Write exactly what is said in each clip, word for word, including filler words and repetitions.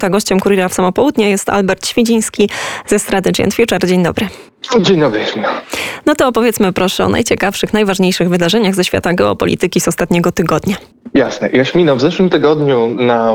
Marta. Gościem Kuriera w samo południe jest Albert Świdziński ze Strategy and Future. Dzień dobry. Dzień dobry. No to opowiedzmy proszę o najciekawszych, najważniejszych wydarzeniach ze świata geopolityki z ostatniego tygodnia. Jasne. Jaśmino, w zeszłym tygodniu na,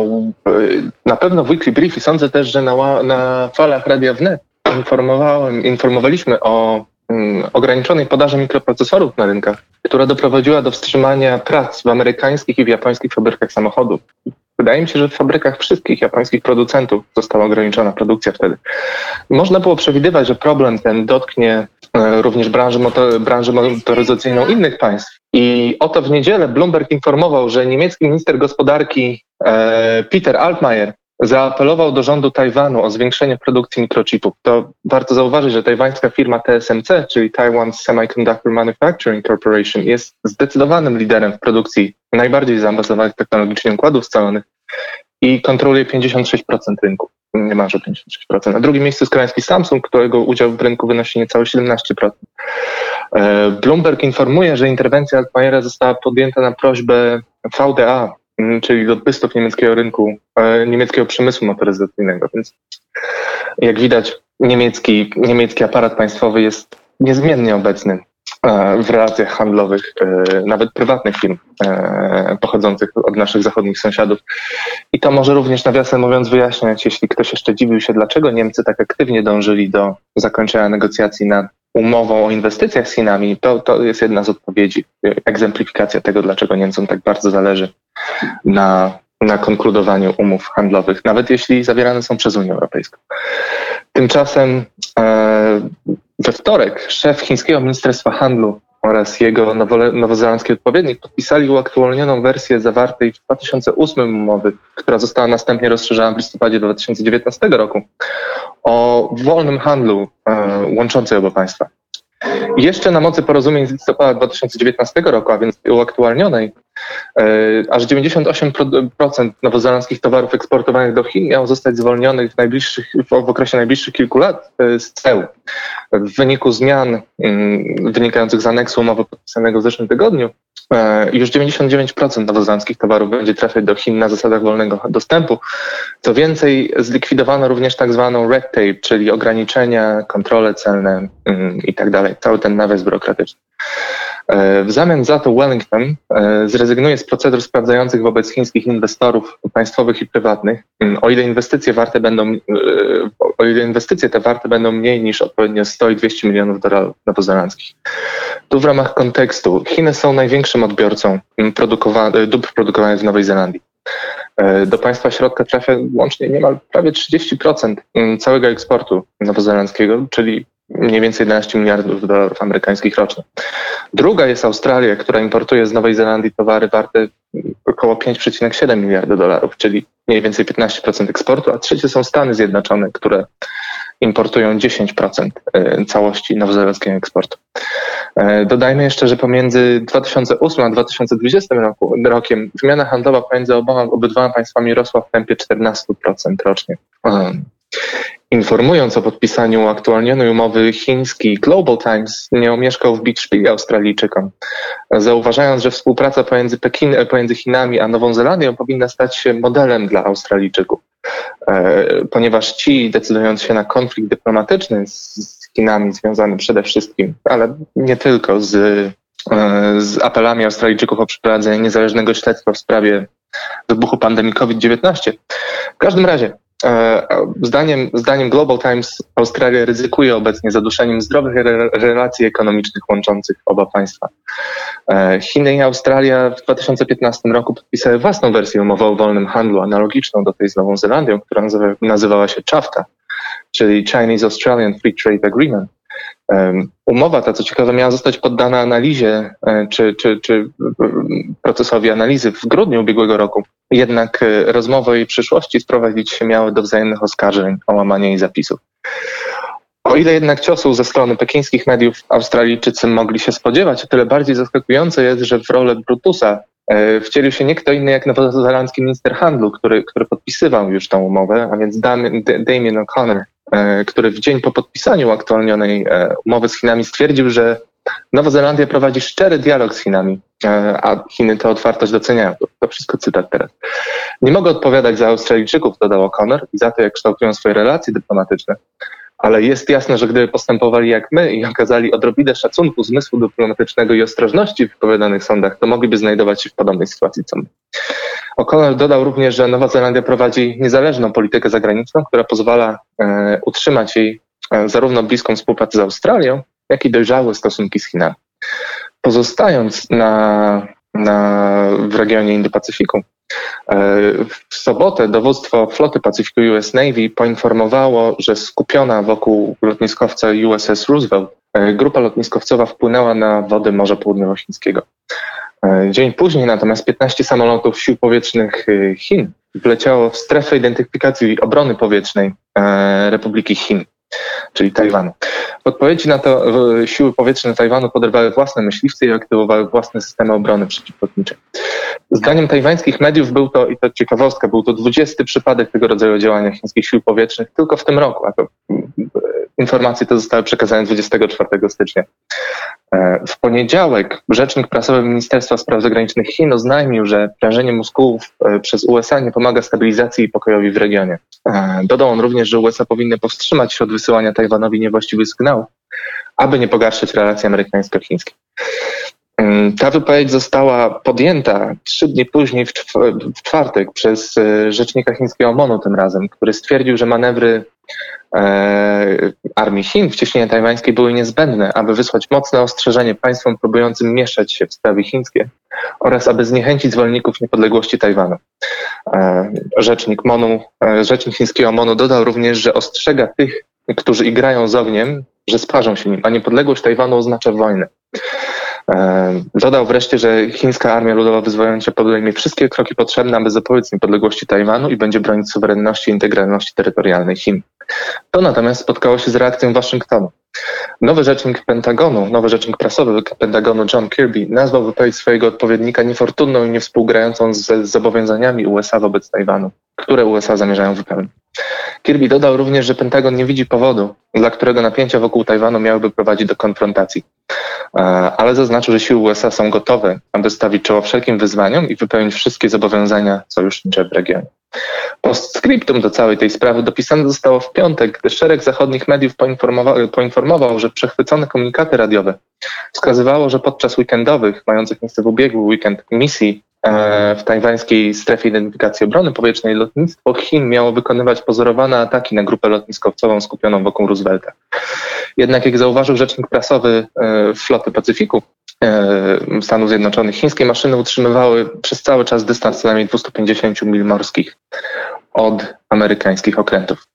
na pewno w Weekly Brief i sądzę też, że na, na falach Radia Wnet informowałem, informowaliśmy o mm, ograniczonej podaży mikroprocesorów na rynkach, która doprowadziła do wstrzymania prac w amerykańskich i w japońskich fabrykach samochodów. Wydaje mi się, że w fabrykach wszystkich japońskich producentów została ograniczona produkcja wtedy. Można było przewidywać, że problem ten dotknie e, również branży, motor, branży motoryzacyjną innych państw. I oto w niedzielę Bloomberg informował, że niemiecki minister gospodarki e, Peter Altmaier zaapelował do rządu Tajwanu o zwiększenie produkcji mikrochipów. To warto zauważyć, że tajwańska firma T S M C, czyli Taiwan Semiconductor Manufacturing Corporation, jest zdecydowanym liderem w produkcji najbardziej zaawansowanych technologicznie układów scalonych i kontroluje pięćdziesiąt sześć procent rynku, niemalże pięćdziesiąt sześć procent. Na drugim miejscu jest koreański Samsung, którego udział w rynku wynosi niecałe siedemnaście procent. Bloomberg informuje, że interwencja Altmaiera została podjęta na prośbę V D A, czyli lobbystów niemieckiego rynku, niemieckiego przemysłu motoryzacyjnego. Więc jak widać, niemiecki, niemiecki aparat państwowy jest niezmiennie obecny w relacjach handlowych, nawet prywatnych firm pochodzących od naszych zachodnich sąsiadów. I to może również, nawiasem mówiąc, wyjaśniać, jeśli ktoś jeszcze dziwił się, dlaczego Niemcy tak aktywnie dążyli do zakończenia negocjacji nad umową o inwestycjach z Chinami, to, to jest jedna z odpowiedzi, egzemplifikacja tego, dlaczego Niemcom tak bardzo zależy na, na konkludowaniu umów handlowych, nawet jeśli zawierane są przez Unię Europejską. Tymczasem e, we wtorek szef chińskiego Ministerstwa Handlu oraz jego nowo, nowozelandzki odpowiednik podpisali uaktualnioną wersję zawartej w dwa tysiące ósmym umowy, która została następnie rozszerzona w listopadzie dwa tysiące dziewiętnastego roku, o wolnym handlu e, łączącej oba państwa. Jeszcze na mocy porozumień z listopada dwa tysiące dziewiętnastego roku, a więc uaktualnionej, e, aż dziewięćdziesiąt osiem procent nowozelandzkich towarów eksportowanych do Chin miało zostać zwolnionych w, najbliższych, w okresie najbliższych kilku lat e, z ceł. W wyniku zmian m, wynikających z aneksu umowy podpisanego w zeszłym tygodniu, e, już dziewięćdziesiąt dziewięć procent nowozelandzkich towarów będzie trafiać do Chin na zasadach wolnego dostępu. Co więcej, zlikwidowano również tak zwaną red tape, czyli ograniczenia, kontrole celne m, i tak dalej. Cały ten nawias biurokratyczny. W zamian za to Wellington zrezygnuje z procedur sprawdzających wobec chińskich inwestorów państwowych i prywatnych, o ile inwestycje warte będą, o ile inwestycje te warte będą mniej niż odpowiednio sto i dwieście milionów dolarów nowozelandzkich. Tu w ramach kontekstu Chiny są największym odbiorcą produkowa- dóbr produkowanych w Nowej Zelandii. Do państwa środka trafia łącznie niemal prawie trzydzieści procent całego eksportu nowozelandzkiego, czyli mniej więcej jedenaście miliardów dolarów amerykańskich rocznie. Druga jest Australia, która importuje z Nowej Zelandii towary warte około pięć przecinek siedem miliarda dolarów, czyli mniej więcej piętnaście procent eksportu, a trzecie są Stany Zjednoczone, które importują dziesięć procent całości nowozelandzkiego eksportu. Dodajmy jeszcze, że pomiędzy dwa tysiące ósmym a dwa tysiące dwudziestym roku, rokiem wymiana handlowa pomiędzy oboma, obydwoma państwami rosła w tempie czternaście procent rocznie. Informując o podpisaniu aktualnionej umowy, chiński Global Times nie omieszkał wbić szpilę Australijczykom, zauważając, że współpraca pomiędzy, Pekin, pomiędzy Chinami a Nową Zelandią powinna stać się modelem dla Australijczyków, ponieważ ci, decydując się na konflikt dyplomatyczny z Chinami, związany przede wszystkim, ale nie tylko, z, z apelami Australijczyków o przeprowadzenie niezależnego śledztwa w sprawie wybuchu pandemii COVID dziewiętnaście. W każdym razie, Zdaniem, zdaniem Global Times Australia ryzykuje obecnie zaduszeniem zdrowych re- relacji ekonomicznych łączących oba państwa. Chiny i Australia w dwa tysiące piętnastym roku podpisały własną wersję umowy o wolnym handlu, analogiczną do tej z Nową Zelandią, która nazywa, nazywała się CHAFTA, czyli Chinese-Australian Free Trade Agreement. Um, umowa ta, co ciekawe, miała zostać poddana analizie czy, czy, czy procesowi analizy w grudniu ubiegłego roku. Jednak rozmowy o jej przyszłości sprowadzić się miały do wzajemnych oskarżeń o łamanie jej zapisów. O ile jednak ciosu ze strony pekińskich mediów Australijczycy mogli się spodziewać, o tyle bardziej zaskakujące jest, że w rolę Brutusa e, wcielił się nie kto inny jak nowozelandzki minister handlu, który, który podpisywał już tę umowę, a więc Damien, Damien O'Connor, który w dzień po podpisaniu aktualnionej umowy z Chinami stwierdził, że Nowa Zelandia prowadzi szczery dialog z Chinami, a Chiny tę otwartość doceniają. To, to wszystko cytat teraz. Nie mogę odpowiadać za Australijczyków, dodał O'Connor, i za to, jak kształtują swoje relacje dyplomatyczne. Ale jest jasne, że gdyby postępowali jak my i okazali odrobinę szacunku, zmysłu dyplomatycznego i ostrożności w wypowiadanych sądach, to mogliby znajdować się w podobnej sytuacji co my. O'Connor dodał również, że Nowa Zelandia prowadzi niezależną politykę zagraniczną, która pozwala e, utrzymać jej e, zarówno bliską współpracę z Australią, jak i dojrzałe stosunki z Chinami. Pozostając na, na, w regionie Indo-Pacyfiku, w sobotę dowództwo floty Pacyfiku U S Navy poinformowało, że skupiona wokół lotniskowca U S S Roosevelt grupa lotniskowcowa wpłynęła na wody Morza Południowochińskiego. Dzień później natomiast piętnaście samolotów sił powietrznych Chin wleciało w strefę identyfikacji i obrony powietrznej Republiki Chin, czyli Tajwanu. W odpowiedzi na to siły powietrzne Tajwanu poderwały własne myśliwce i aktywowały własne systemy obrony przeciwlotniczej. Zdaniem tajwańskich mediów był to, i to ciekawostka, był to dwudziesty przypadek tego rodzaju działania chińskich sił powietrznych tylko w tym roku, a to informacje te zostały przekazane dwudziestego czwartego stycznia. W poniedziałek rzecznik prasowy Ministerstwa Spraw Zagranicznych Chin oznajmił, że prężenie mózgów przez U S A nie pomaga stabilizacji i pokojowi w regionie. Dodał on również, że U S A powinny powstrzymać się od wysyłania Tajwanowi niewłaściwych sygnałów, aby nie pogarszać relacji amerykańsko-chińskich. Ta wypowiedź została podjęta trzy dni później, w, czw- w czwartek, przez rzecznika chińskiego MONU tym razem, który stwierdził, że manewry e, armii Chin w cieśninie tajwańskiej były niezbędne, aby wysłać mocne ostrzeżenie państwom próbującym mieszać się w sprawy chińskie oraz aby zniechęcić zwolenników niepodległości Tajwanu. E, rzecznik MONU, e, rzecznik chińskiego MONU dodał również, że ostrzega tych, którzy igrają z ogniem, że sparzą się nim, a niepodległość Tajwanu oznacza wojnę. Dodał wreszcie, że chińska Armia Ludowo-Wyzwoleńcza podejmie wszystkie kroki potrzebne, aby zapobiec niepodległości Tajwanu i będzie bronić suwerenności i integralności terytorialnej Chin. To natomiast spotkało się z reakcją Waszyngtonu. Nowy rzecznik Pentagonu, nowy rzecznik prasowy Pentagonu John Kirby nazwał wypowiedź swojego odpowiednika niefortunną i niewspółgrającą z zobowiązaniami U S A wobec Tajwanu, które U S A zamierzają wypełnić. Kirby dodał również, że Pentagon nie widzi powodu, dla którego napięcia wokół Tajwanu miałyby prowadzić do konfrontacji. Ale zaznaczył, że siły U S A są gotowe, aby stawić czoło wszelkim wyzwaniom i wypełnić wszystkie zobowiązania sojusznicze w regionie. Postscriptum do całej tej sprawy dopisane zostało w piątek, gdy szereg zachodnich mediów poinformował, poinformował, że przechwycone komunikaty radiowe wskazywało, że podczas weekendowych, mających miejsce w ubiegły weekend misji w tajwańskiej strefie identyfikacji obrony powietrznej, lotnictwo Chin miało wykonywać pozorowane ataki na grupę lotniskowcową skupioną wokół Roosevelta. Jednak jak zauważył rzecznik prasowy floty Pacyfiku Stanów Zjednoczonych, chińskie maszyny utrzymywały przez cały czas dystans co najmniej dwieście pięćdziesiąt mil morskich od amerykańskich okrętów.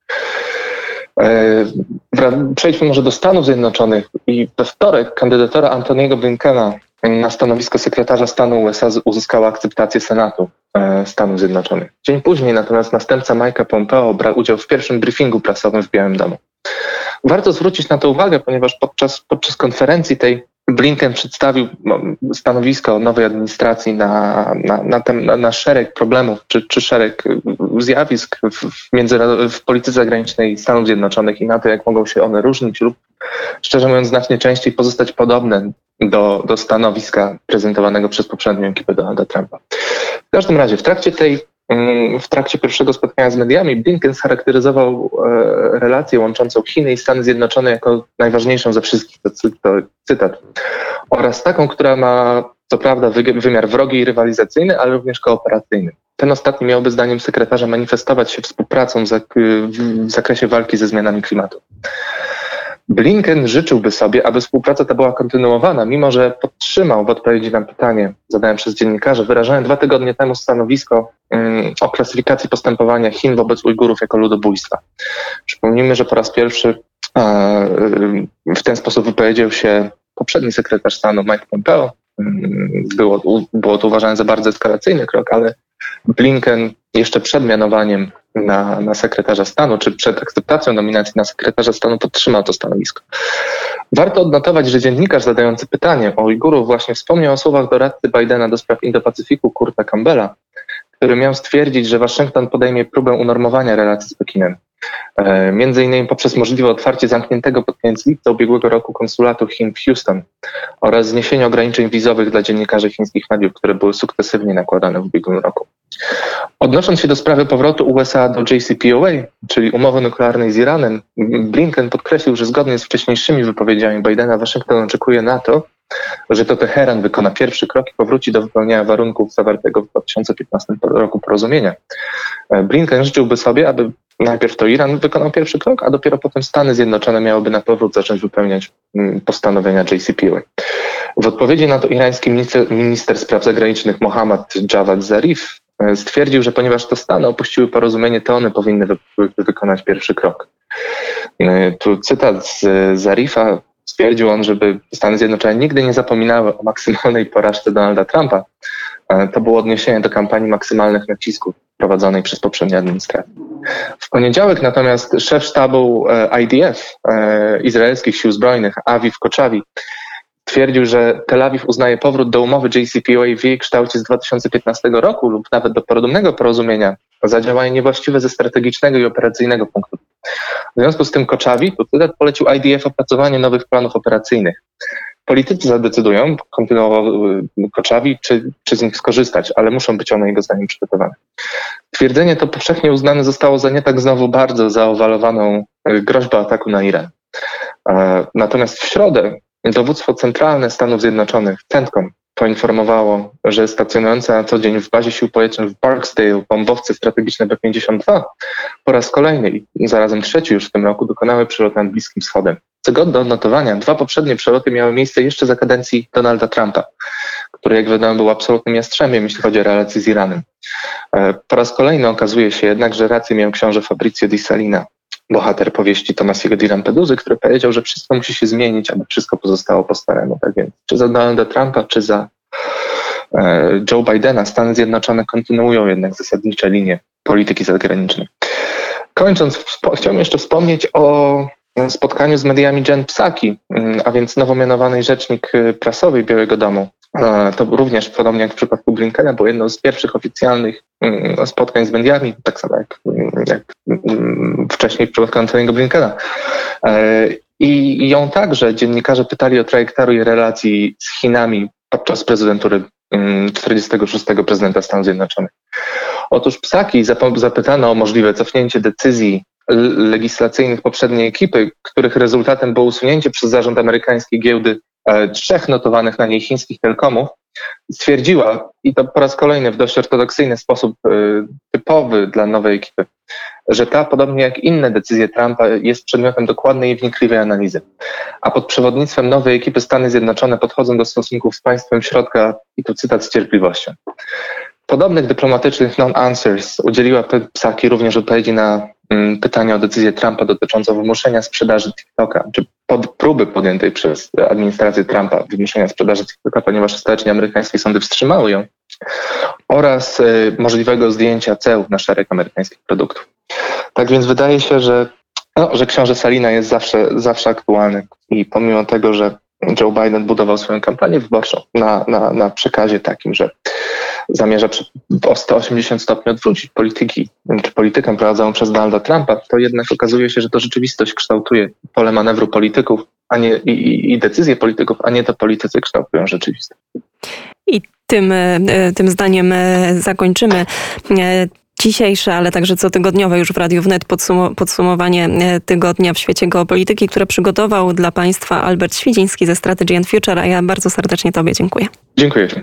Przejdźmy może do Stanów Zjednoczonych i we wtorek kandydatura Antoniego Blinkena na stanowisko sekretarza stanu U S A uzyskała akceptację Senatu Stanów Zjednoczonych. Dzień później natomiast następca Mike'a Pompeo brał udział w pierwszym briefingu prasowym w Białym Domu. Warto zwrócić na to uwagę, ponieważ podczas, podczas konferencji tej Blinken przedstawił stanowisko nowej administracji na, na, na, tem, na, na szereg problemów czy, czy szereg zjawisk w, w, międzynarod- w polityce zagranicznej Stanów Zjednoczonych i na to, jak mogą się one różnić lub, szczerze mówiąc, znacznie częściej pozostać podobne do, do stanowiska prezentowanego przez poprzednią ekipę Donalda Trumpa. W każdym razie w trakcie tej W trakcie pierwszego spotkania z mediami Blinken scharakteryzował e, relację łączącą Chiny i Stany Zjednoczone jako najważniejszą ze wszystkich, to, to cytat, oraz taką, która ma co prawda wy, wymiar wrogi i rywalizacyjny, ale również kooperacyjny. Ten ostatni miałby zdaniem sekretarza manifestować się współpracą w, zak- w zakresie walki ze zmianami klimatu. Blinken życzyłby sobie, aby współpraca ta była kontynuowana, mimo że podtrzymał w odpowiedzi na pytanie zadane przez dziennikarza wyrażone dwa tygodnie temu stanowisko um, o klasyfikacji postępowania Chin wobec Ujgurów jako ludobójstwa. Przypomnijmy, że po raz pierwszy e, w ten sposób wypowiedział się poprzedni sekretarz stanu Mike Pompeo. Było, było to uważane za bardzo eskalacyjny krok, ale Blinken jeszcze przed mianowaniem na, na sekretarza stanu, czy przed akceptacją nominacji na sekretarza stanu podtrzymał to stanowisko. Warto odnotować, że dziennikarz zadający pytanie o Ujgurów właśnie wspomniał o słowach doradcy Bidena do spraw Indo-Pacyfiku Kurta Campbella, który miał stwierdzić, że Waszyngton podejmie próbę unormowania relacji z Pekinem. Między innymi poprzez możliwe otwarcie zamkniętego pod koniec lipca ubiegłego roku konsulatu Chin w Houston oraz zniesienie ograniczeń wizowych dla dziennikarzy chińskich mediów, które były sukcesywnie nakładane w ubiegłym roku. Odnosząc się do sprawy powrotu U S A do J C P O A, czyli umowy nuklearnej z Iranem, Blinken podkreślił, że zgodnie z wcześniejszymi wypowiedziami Bidena Waszyngton oczekuje na to, że to Teheran wykona pierwszy krok i powróci do wypełniania warunków zawartego w dwa tysiące piętnastym roku porozumienia. Blinken życzyłby sobie, aby najpierw to Iran wykonał pierwszy krok, a dopiero potem Stany Zjednoczone miałyby na powrót zacząć wypełniać postanowienia J C P O A. W odpowiedzi na to irański minister, minister spraw zagranicznych Mohammad Javad Zarif stwierdził, że ponieważ to Stany opuściły porozumienie, to one powinny wy, wy, wykonać pierwszy krok. Tu cytat z Zarifa. Stwierdził on, żeby Stany Zjednoczone nigdy nie zapominały o maksymalnej porażce Donalda Trumpa. To było odniesienie do kampanii maksymalnych nacisków prowadzonej przez poprzednią administrację. W poniedziałek natomiast szef sztabu I D F, izraelskich sił zbrojnych, Aviv Kochavi, twierdził, że Tel Awiw uznaje powrót do umowy J C P O A w jej kształcie z dwa tysiące piętnastego roku lub nawet do podobnego porozumienia za działanie niewłaściwe ze strategicznego i operacyjnego punktu. W związku z tym Kochavi polecił I D F opracowanie nowych planów operacyjnych. Politycy zadecydują, kontynuował Kochavi, czy, czy z nich skorzystać, ale muszą być one jego zdaniem przygotowane. Twierdzenie to powszechnie uznane zostało za nie tak znowu bardzo zaowalowaną groźbę ataku na Iran. Natomiast w środę dowództwo centralne Stanów Zjednoczonych, CENTCOM, poinformowało, że stacjonujące na co dzień w bazie sił powietrznych w Barksdale bombowce strategiczne B pięćdziesiąt dwa po raz kolejny i zarazem trzeci już w tym roku dokonały przelotu nad Bliskim Wschodem. Co godne odnotowania, dwa poprzednie przeloty miały miejsce jeszcze za kadencji Donalda Trumpa, który jak wiadomo był absolutnym jastrzębiem, jeśli chodzi o relacje z Iranem. Po raz kolejny okazuje się jednak, że rację miał książę Fabrizio Di Salina, bohater powieści Tomasiego di Lampeduzy, który powiedział, że wszystko musi się zmienić, aby wszystko pozostało po staremu. Tak więc, czy za Donalda Trumpa, czy za e, Joe Bidena, Stany Zjednoczone kontynuują jednak zasadnicze linie polityki zagranicznej. Kończąc, wspo- chciałbym jeszcze wspomnieć o spotkaniu z mediami Jen Psaki, a więc nowo mianowanej rzecznik prasowej Białego Domu. To również, podobnie jak w przypadku Blinkena, było jedno z pierwszych oficjalnych spotkań z mediami, tak samo jak, jak wcześniej w przypadku Antoniego Blinkena. I ją także dziennikarze pytali o trajektorię relacji z Chinami podczas prezydentury czterdziestego szóstego prezydenta Stanów Zjednoczonych. Otóż Psaki zapytano o możliwe cofnięcie decyzji legislacyjnych poprzedniej ekipy, których rezultatem było usunięcie przez zarząd amerykańskiej giełdy e, trzech notowanych na niej chińskich telekomów, stwierdziła, i to po raz kolejny w dość ortodoksyjny sposób e, typowy dla nowej ekipy, że ta, podobnie jak inne decyzje Trumpa, jest przedmiotem dokładnej i wnikliwej analizy. A pod przewodnictwem nowej ekipy Stany Zjednoczone podchodzą do stosunków z państwem środka, i tu cytat, z cierpliwością. Podobnych dyplomatycznych non-answers udzieliła Psaki również odpowiedzi na mm, pytania o decyzję Trumpa dotyczącą wymuszenia sprzedaży TikToka, czy pod, próby podjętej przez administrację Trumpa wymuszenia sprzedaży TikToka, ponieważ ostatecznie amerykańskie sądy wstrzymały ją, oraz y, możliwego zdjęcia ceł na szereg amerykańskich produktów. Tak więc wydaje się, że, no, że książę Salina jest zawsze, zawsze aktualny i pomimo tego, że Joe Biden budował swoją kampanię wyborczą na, na, na przekazie takim, że zamierza o sto osiemdziesiąt stopni odwrócić polityki, czy politykę prowadzoną przez Donalda Trumpa, to jednak okazuje się, że to rzeczywistość kształtuje pole manewru polityków, a nie i, i decyzje polityków, a nie to politycy kształtują rzeczywistość. I tym, tym zdaniem zakończymy dzisiejsze, ale także cotygodniowe już w Radiu Wnet podsum- podsumowanie tygodnia w świecie geopolityki, które przygotował dla Państwa Albert Świdziński ze Strategy and Future, a ja bardzo serdecznie Tobie dziękuję. Dziękuję.